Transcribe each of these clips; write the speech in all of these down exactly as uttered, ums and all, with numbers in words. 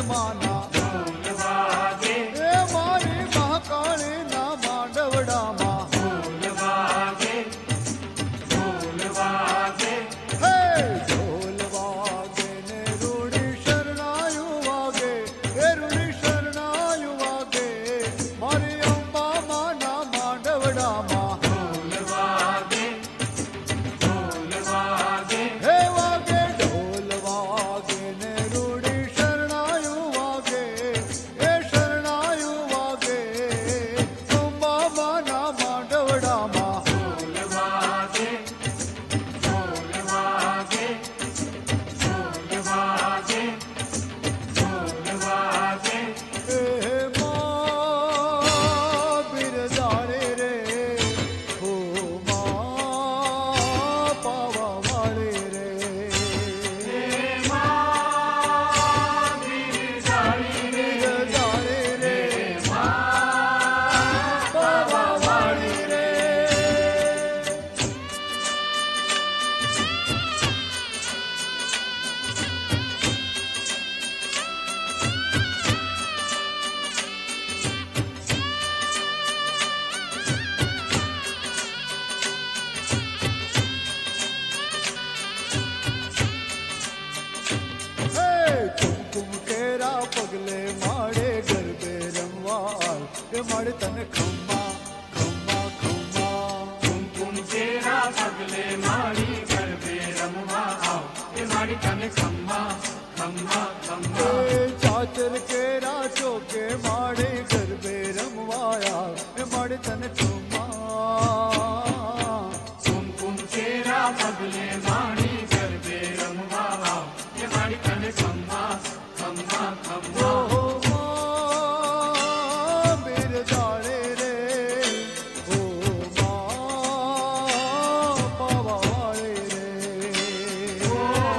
माना ढोल वागे, ए मारी महाकाली ना मांडवड़ा मां ढोल वागे, ढोल वागे, हे ढोल वागे ने रूड़ी शरणायु वागे, ए रूड़ी शरणायु वागे, मारी अम्बा माना मांडवड़ा मां ढोल वागे, ढोल वागे, हे वागे ढोल वागे ने रूड़ी शरणायु वागे, ए शरणायु वागे, अम्बा माना मांडवड़ा मां ढोल वागे, ढोल वागे, ढोल वागे, ढोल वागे, ए मां बिरदारे रे, ओ मां पावा वाले रे, ए मां बिरदारे रे, बिरदारे रे, मां पावा वाले रे। हे कुमकुम केरा पगले माड़े गरबे रमवाल, ए माड़े तने खम्मा खम्मा खम्मा, कुमकुम तेरा पगले माड़ी गरबे रमवा आओ, ए माड़ी तने खम्मा खम्मा खम्मा, ए चाचर केरा चौके माड़े गरबे रमवाया, ए माड़े तने खम्मा, कुमकुम तेरा पगले माड़ी गरबे रमवा आओ, ए माड़ी तने खम्मा खम्मा खम्मा, ओ मां बिरदारे रे, ओ मां पावा वाले रे, ओ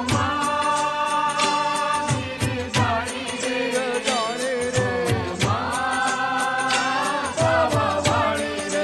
मां बिरदारी रे, बिरदारे रे, मां पावा वाली रे।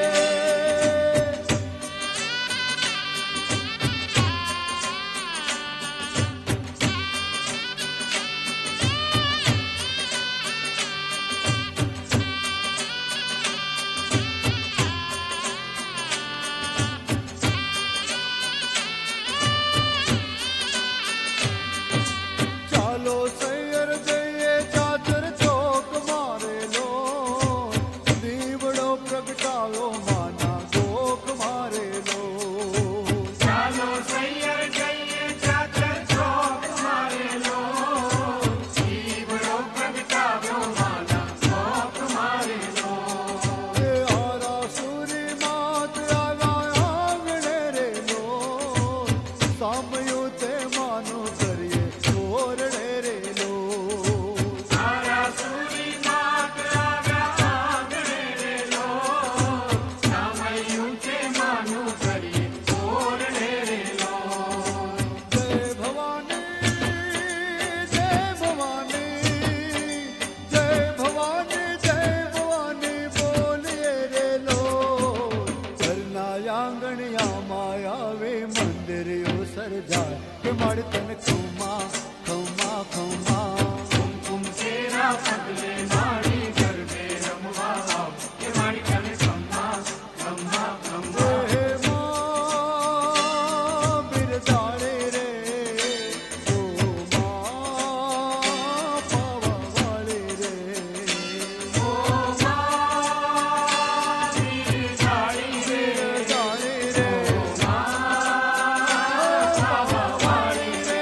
चालो सैयर जइए चाचर चौक मारे लो, दीवड़ो प्रगटायो माना गोक मारे लो, चालो सैयर जइए चाचर चौक मारे लो, जीवड़ो प्रगटाव्यो माना चौक मारे लो, ए आरा सूरी मात आगा आंगणे रे लो, सामयू ते मानो करिए छोरणे रे लो, सारा सूरी मात आगा आंगणे रे लो, सामयूं के मानू करिए छोरणे रे लो, जय भवानी जय भवानी, जय भवानी जय भवानी बोलिए रे लो, करना आंगणिया माया वे मंदिर यो सर जाए, के मड़ तन खुमा खुमा खुमा, कुमकुम तेरा पगले माड़ी गरबे रमवा आओ, ए माड़ी तने खम्मा खम्मा खम्मा, हे मां बिरदारे रे, ओ मां पावा वाले रे, ओ मां बिरदारी रे, बिरदारे रे, पावा वाली रे।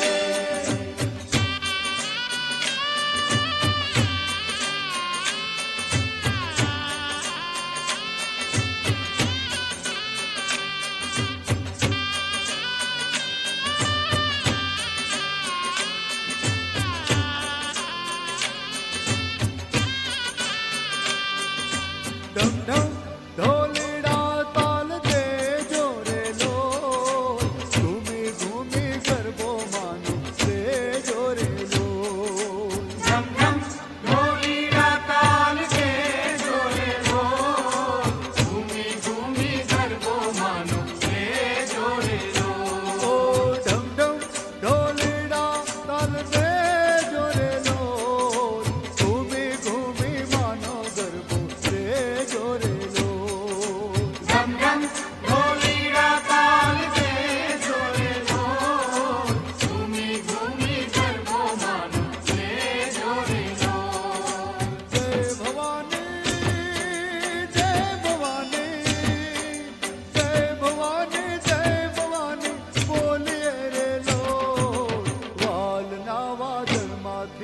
डम डम ढोलीड़ा ताल दे जोरे लो, घूमी घूमी गरबो मानो दे जोरे लो, झम झम ढोलीड़ा ताल के जोरे लो, घूमी घूमी गरबो मानो के जोरे लो, ओ डम डम ढोलीड़ा ताल दे जोरे लो,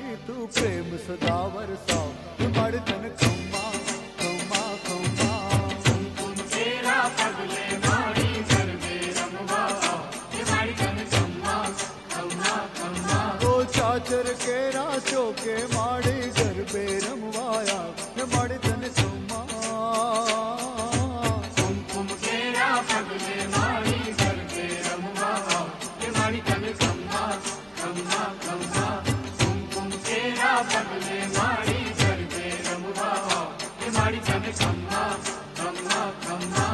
दी तू प्रेम सदा वरसाओ ये माड़े तन खम्मा खम्मा खम्मा कुमकुम केरा पगले माड़ी गरबे रमवा आओ ये माड़ी तन खम्मा खम्मा खम्मा ओ चाचर केरा चौके माड़े गरबे रमवाया ये माड़े तन खम्मा कुमकुम केरा पगले माड़ी गरबे रमवा आओ ये माड़ी तन खम्मा खम्मा खम्मा कुमकुम केरा पगले माड़ी गरबे रमवा आओ ये माड़ी तन खम्मा खम्मा खम्मा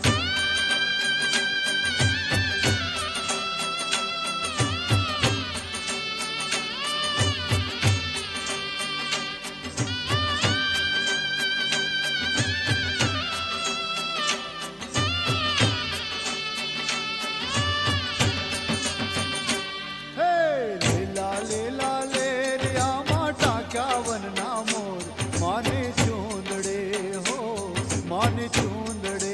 लीला लीला ले रिया माटा क्या वनना मोर माने चूंदड़े हो माने चूंदड़े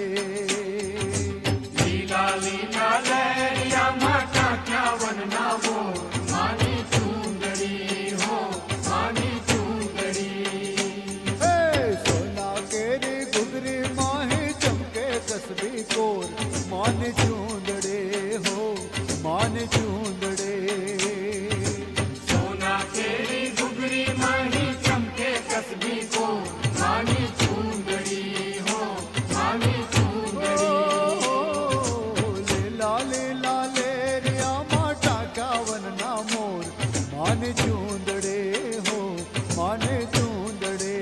लीला लीला लहरिया माता क्या वनना वो मानी चूंदड़ी हो मानी चूंदड़ी हे सोना केरी गुगरी माही चमके कसबी कोर माने चूंदड़े हो माने चूंदड़े सोना केरी गुगरी माही चमके कसबी को मानी चूंदड़ी हो मानी चूंदड़ी लीला लीला ले रिया माटा क्या वनना मोर माने चूंदड़े हो माने चूंदड़े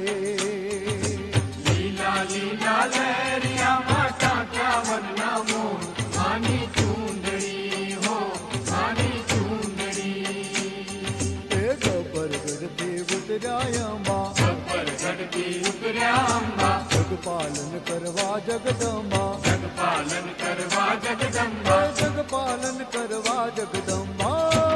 लीला लीला लहरिया माता क्या वनना वो मानी चूंदड़ी हो मानी चूंदड़ी ए गबर गढ़ती उतरायम्बा गब्बर गढ़ती उतर्या अम्बा जग पालन करवा जगदम्बा जग पालन करवा जगदम्बा जग पालन करवा जगदम्बा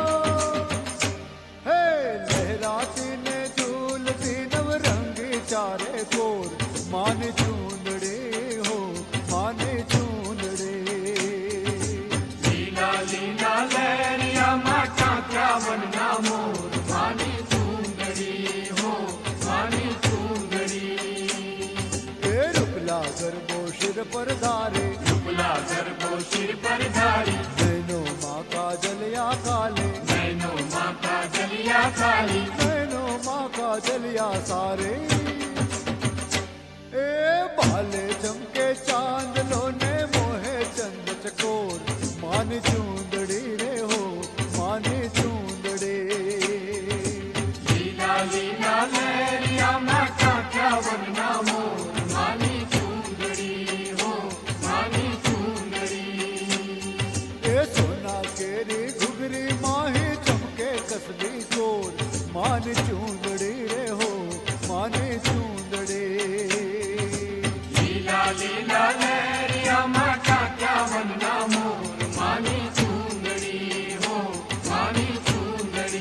हे लहराती ने झूलती नवरंगी चारे कोर माने चूंदड़े हो माने चूंदड़े लीला लीला लहरिया माता क्या वनना मोर मानी चूंदड़ी हो मानी चूंदड़ी ए रुकला गरबो सिर पर धारे रुपला गर्भो सिर पर धारी नैनो माँ का जलिया काले नैनो माता जलिया काली नैनो माँ का जलिया सारे ए बाले चमके चांद लोने मोहे चंद चकोर माने चूंदड़ी रे हो माने चूंदड़े लीला लीला लहरिया माता क्या वनना मोर मानी चूंदड़ी हो मानी चूंदड़ी ए सोना केरी घुगरी माही चमके कसबी कोर मान चूंदड़ी रे हो माने चूंदड़े लीला लीला लहरिया माता क्या वनना मोर मानी चूंदड़ी हो मानी चूंदड़ी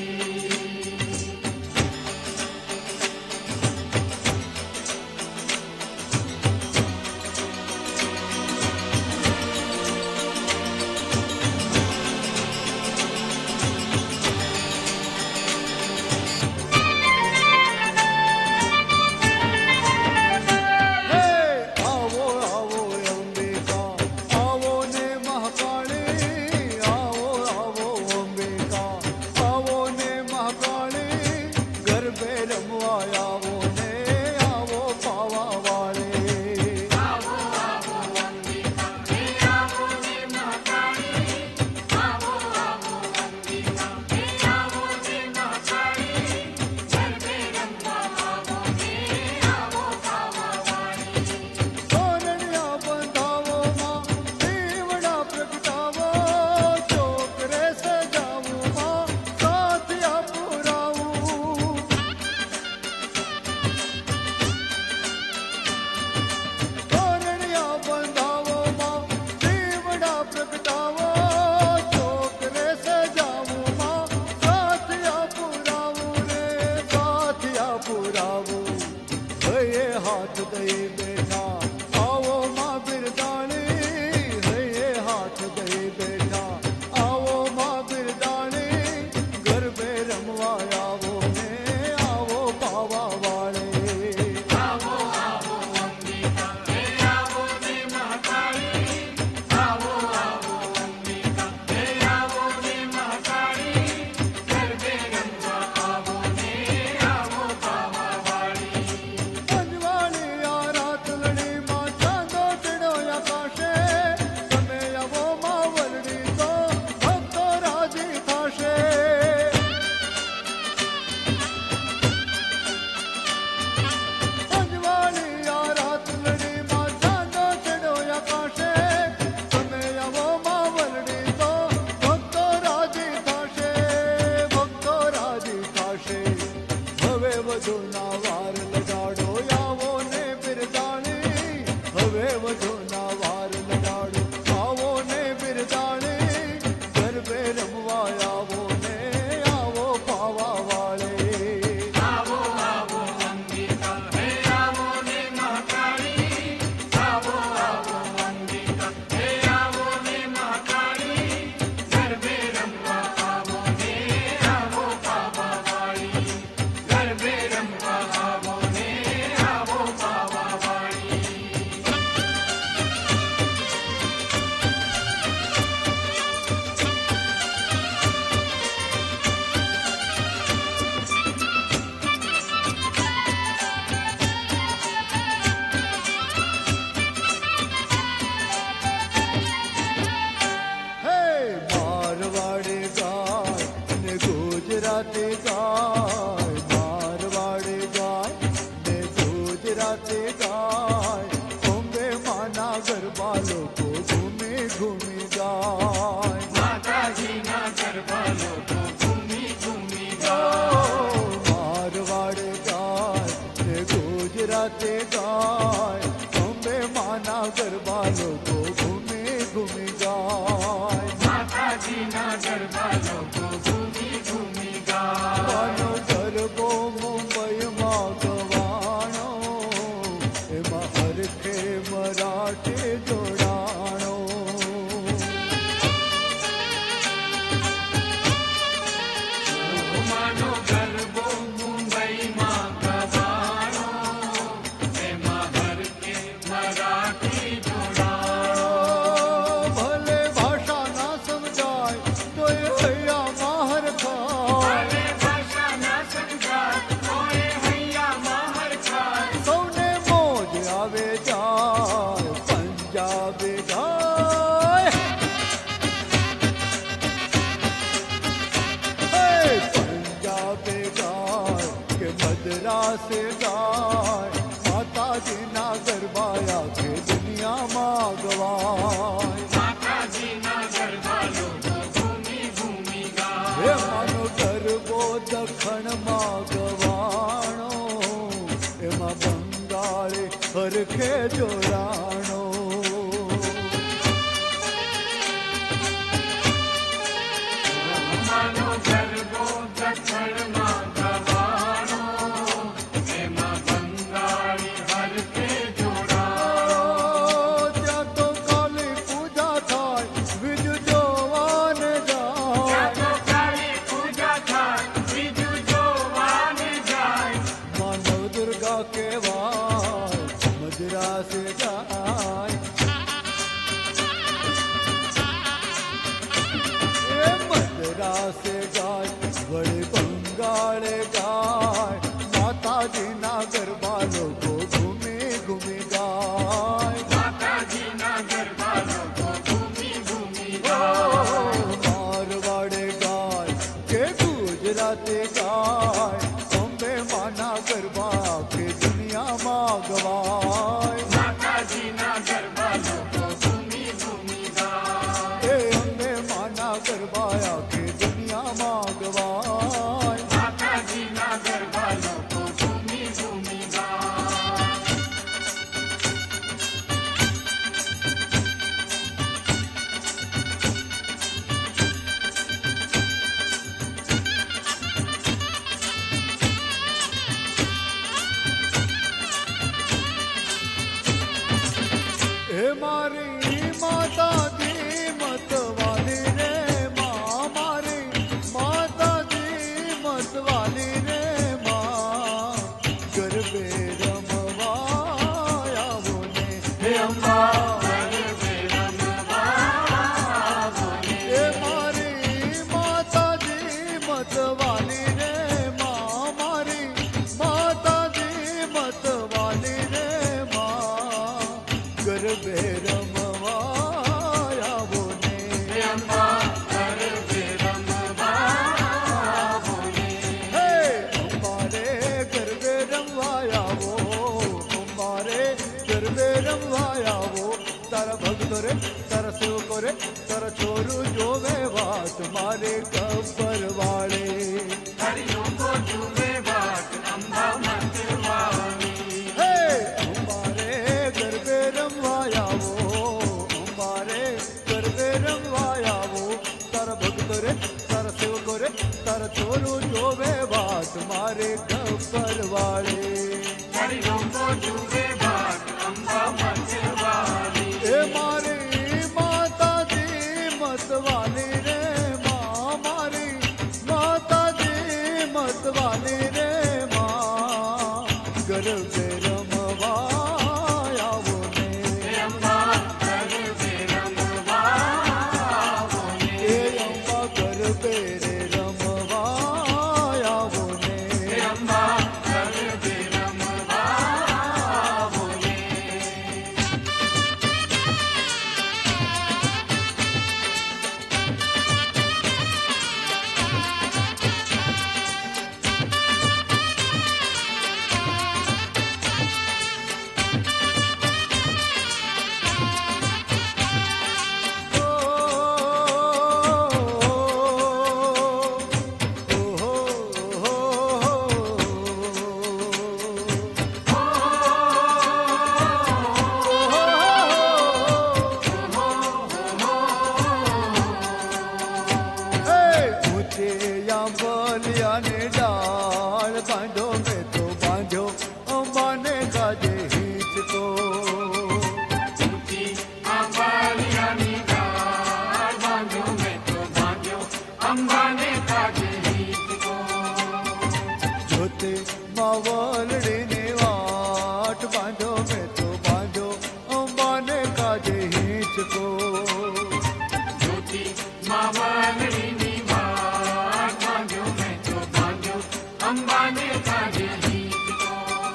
વધુના વાર લગાડો, આવો ને બિરદાણી, હવે વધુના વાર લગાડો, આવો ને બિરદાણી, ગરબે રમવા આવો ને આવો પાવા વાળે. આવો આવો અંબિકા, હે આવો ને મહાકાળી, આવો આવો અંબિકા, હે આવો ને મહાકાળી, ગરબે રમવા આવો ને આવો પાવા વાળી, ગરબે રમવા આવો ને આવો પાવા વાળી. હે મારવાડી ગાય ને ગુજરાતી ગાય, મારવાડી ગાય ને ગુજરાતી ગાય, બોમ્બે માના ગરબા લોકો ઘૂમી ઘૂમી ગાય. માતાજીના ગરબા લોકો ઘૂમી ઘૂમી ઓ, ગાય. મારવાડી ગાય ને ગુજરાતી ગાય, બોમ્બે માના ગરબા લોકો ઘૂમી ઘૂમી ગાય. માતાજીના ગરબા લોકો ઘૂમી ઘૂમી ગાય. માનો ગરબો મુંબઈમાં ગવાણો, એમાં હરખે મરાઠી જોડાણો. માનો ગરબો મુંબઈમાં ગવાણો, એમાં હરકે મરાઠી જોડાણો. ભલે ભાષા ના સમજાય તોય હૈયામાં હરખાય, ભલે ભાષા ના સમજાય તોય હૈયામાં હરખાય. સૌને મોજ આવે જાય પંજાબી ગાય. હે પંજાબી ગાય કે મદ્રાસે ગાય, માતાજીના ગરબા આખે દુનિયામાં ગવાય. માતાજીના ગરબા લોકો ઘૂમી ઘૂમી હે ગાય. માનો ગરબો દખણમાં ગવાણો, એમાં બંગાળી હરખે જોડાણો. માનો ગરબો દખણમાં ગવાણો, એમાં બંગાળી હરકે જોડાણો. ત્યાં તો કાલી પૂજા થાય, બીજું જોવાને જાય. ત્યાં તો કાળી પૂજા થાય, બીજું જોવાને જાય. માનવ દુર્ગા કહેવાય, મદ્રાસે જાય. એ મદ્રાસે ગાય, વળી બંગાળે ગાય, માતાજીના ગરબા લોકો ઘૂમી ઘૂમી ગાય. માતાજીના ગરબા લોકો ઘૂમી ઘૂમી ઓ, ગાય. મારવાડે ગાય કે ગુજરાતી ગાય, બોમ્બે માના ગરબા આખી દુનિયામાં ગવાય. માતાજીના ગરબા લોકો ઘૂમી ઘૂમી ગાય. એ અંબે માના ગરબા આખી દુનિયામાં ગવાય. માતાજીના ગરબા લોકો ઘૂમી ઘૂમી ગાય. હે મારી માતાજી મતવાલી રે મા, મારી માતાજી મતવાલી રે મા, ગરબે રમવા આવો ને હે અંબા ગરબે રમવા આવો ને. હે મારી માતાજી મતવાલી રે મા, મારી માતાજી મતવાલી રે મા, ગરબે રમવા આવો ને. હે गब्बर वाले हरिओं को जुए बात अम्बा मतवाली ए मारी माता जी मतवाली रे माँ मारी माता जी मतवाली रे माँ गरबे रमवाया वो ने अम्बा गरबे रमवाओ ने ए अम्बा गरबे रे रमवाया वो ने अम्बा गरबे रमवाओ ने डाल बांधो में तो बांधो अम्बाने का जे हित को ऊंची आंबालिया निगार बांधो में तो बांधो अम्बा ने काजे हीत को जोते मावलड़ी ने वाट बांधो में तो बांधो अम्बाने का जे हित को ज्योति मावलड़ी निवार बांधो में तो बांधो अम्बा ने काजे हीत को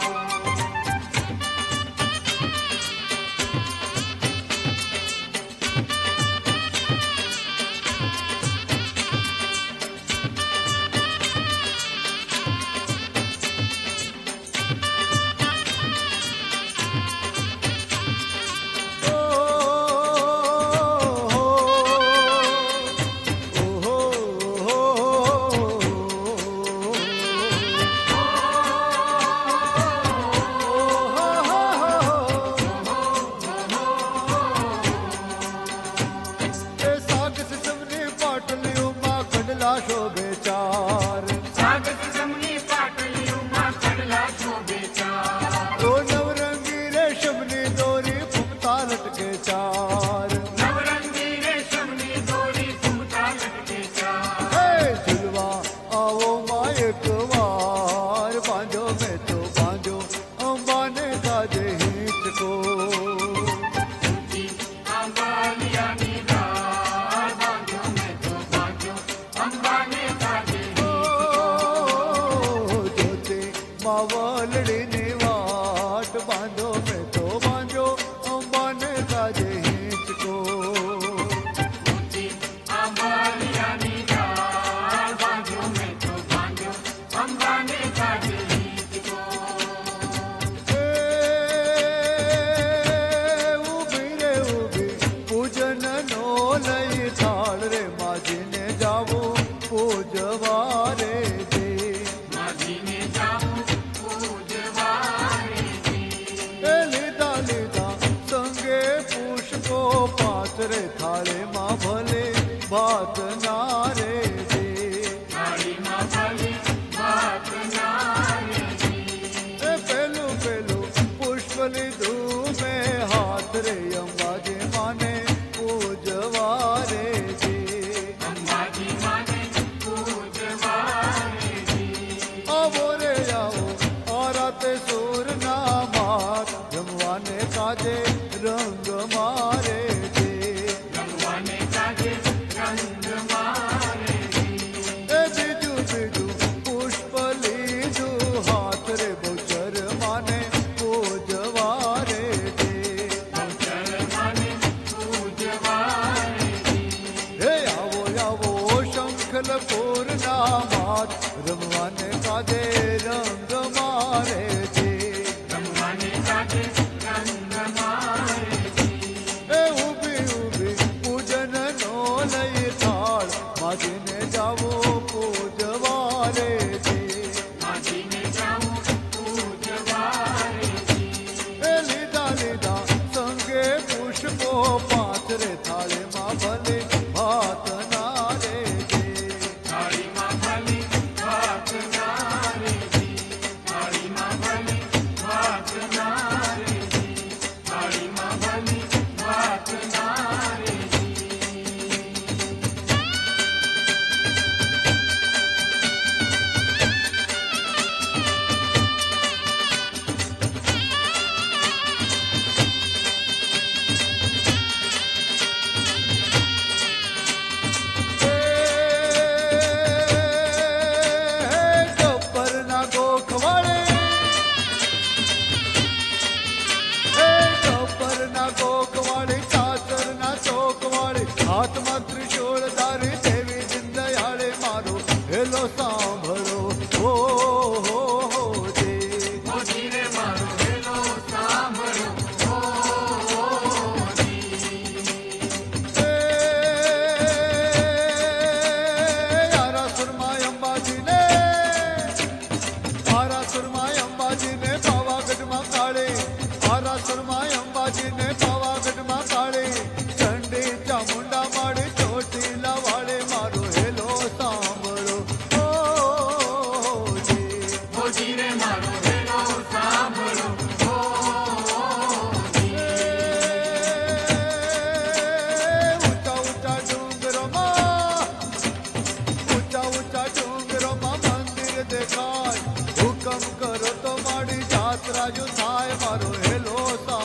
शोभे चार सागत समनी पाटलियों मां खड़ला शोभे चार ओ नवरंगी रेशमनी डोरी फुकता लटके चार नवरंगी रेशमनी डोरी फूटा लटके चार हे झुलवा आओ माँ एक बार बांधो में तो बांधो अम्बाने काजे हित को ऊंची आंबालिया निगार बांधो में तो बांधो अम्बा ने काजे हीत जोते मावलड़ी ने वाट बांधो में तो बांधो अम्बाने काजे हित को ऊंची आंबालिया निगार बांधो में तो बांधो अम्बा ने काजे हीत को ए उभी रे उभी पूजन नो लई थाल रे माजी ने जावो पूजवारे दे माझी ने जाऊं पूजवारे दी ए लीधा लीधा संगे पुष्पो पात्रे थाले माँ भले बात नारे दे थाली मां भली बात नारे दी ए पेलू पेलू पुष्प लीधू में हाथ रे अंबाजी माने पूजवारे दे अम्बा जी माने पूजवारे दी आवो रे आओ और आते सूर ना मात जमवाने काजे रंग मारे दे रंगवाने काजे रंग मारे दी ए बिजू बिजू पुष्प लीजू हाथ रे बहुचर माने पूजवारे दे बहुचर माने पूजवारे दी हे आवो आवो शंखल पूर्णा मात रमवाने काजे रंग मारे दे रंगवाने काजे रंग मारे दी ए उभी उभी पूजन नो लई थाल माजी ने जावो पूजवारे दे माझी ने जाऊं पूजवारे दी ए लीधा लीधा संगे पुष्पो पात्रे थाले माँ भले हाथ नारे दे थाली मां भली बात नारे दी આરાસુરમાં અંબાજીને પાવાગઢમાં કાળે, આરાસુરમાં અંબાજીને પાવાગઢમાં કાળે, ચંડી ચામુંડા માળે ચોટીલા વાળે મારો હેલો સાંભળો ઓજી. મોજી રે મારો હેલો સાંભળો ઊંચા ઊંચા ડુંગરોમાં, ઊંચા ઊંચા ડુંગરોમાં મંદિર દેખાય, હુકમ કરો તો મારી જાત્રા જો થાય મારો હેલો સાંભળો